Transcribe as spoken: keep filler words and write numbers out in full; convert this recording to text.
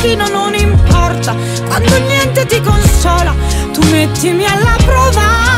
destino non importa, quando niente ti consola, tu mettimi alla